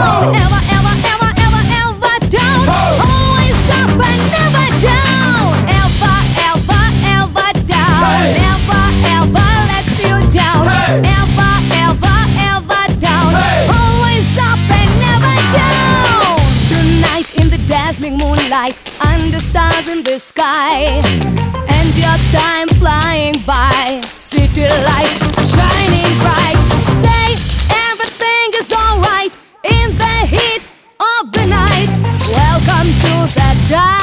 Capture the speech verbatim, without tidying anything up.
down. Ever, ever, ever, ever, ever down. Always up and never down. Ever, ever, ever down. Never, ever lets you down. Ever, ever, ever down. Always up and never down. Tonight in the dazzling moonlight, under stars in the sky, and your time flying by, city lights shining bright. Say everything is alright in the heat of the night. Welcome to the dark.